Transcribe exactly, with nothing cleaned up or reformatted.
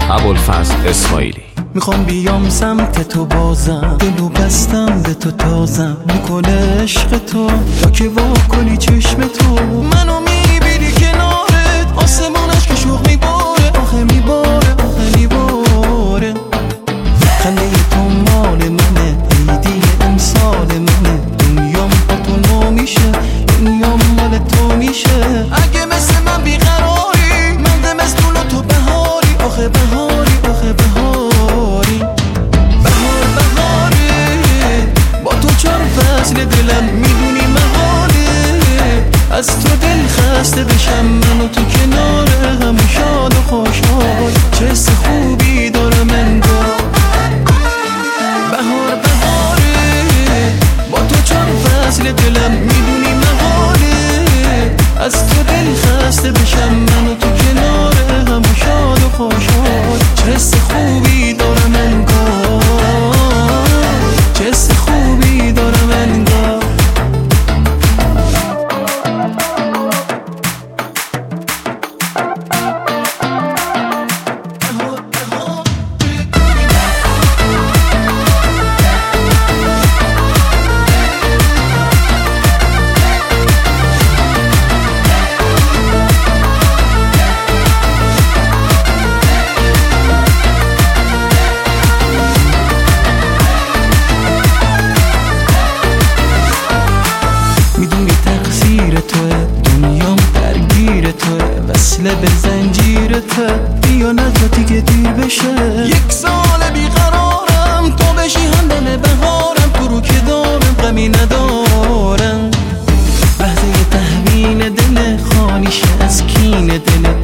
ابوالفضل اسماعیلی. میخوام بیام سمت تو بازم، دلو بستم به تو تازم، میکنه عشق تو تا که وا کنی چشم تو. منو میبینی کنارت، آسمانش که شوق میباره، آخه میباره آخه میباره. خنده تو مال منه، عیدی امسال منه، دنیام با تو نو میشه، دنیام مال تو میشه. اگه مثل من بیقراری، من زمستون و تو بهاری، آخه بهاری آخه بهاری. بهار بهاره، با تو چار فصل دلم میدونی محاله. از تو دل خسته بشم من و تو کنار هم، شاد و خوشحال، چه حس خوبی دارم انگار. بهار بهاره، با تو چار فصل دلم میدونی محاله. از تو دل خسته بشم من و تو کنار هم، شاد و خوشحال، چه حس خوبی دارم انگار، چه حس خوبی دارم انگار. وصله به زنجیرته، بیا نجاتی که دیر بشه. یک سال بیقرارم، تو بشی همدم بهارم، تو رو که دارم غمی ندارم. لحظه تهوین دل خالیشه از کین دل